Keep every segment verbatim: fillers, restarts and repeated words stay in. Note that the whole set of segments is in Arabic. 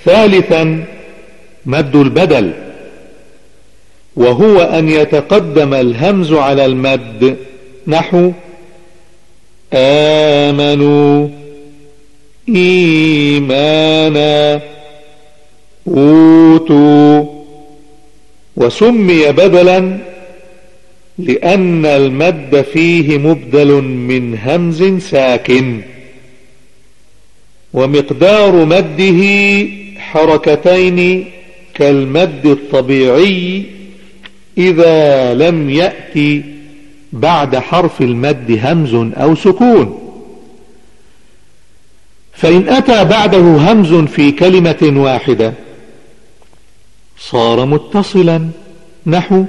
ثالثا مد البدل، وهو أن يتقدم الهمز على المد، نحو آمنوا، إيمانا، أوتوا. وسمي بدلا لأن المد فيه مبدل من همز ساكن، ومقدار مده حركتين كالمد الطبيعي إذا لم يأتي بعد حرف المد همز أو سكون. فإن أتى بعده همز في كلمة واحدة صار متصلا، نحو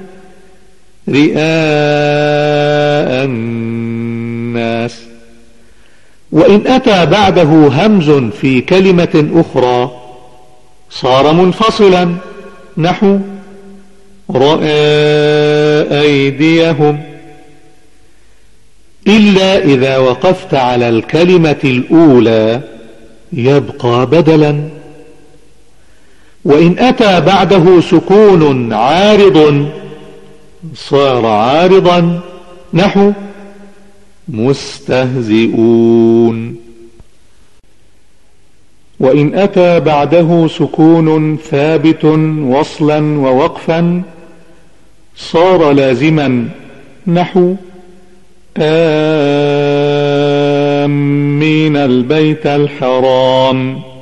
رئاء الناس. وإن أتى بعده همز في كلمة أخرى صار منفصلا، نحو رأى أيديهم، إلا إذا وقفت على الكلمة الأولى يبقى بدلا. وإن أتى بعده سكون عارض صار عارضا، نحو مستهزئون. وإن أتى بعده سكون ثابت وصلا ووقفا صار لازما، نحو آمين البيت الحرام.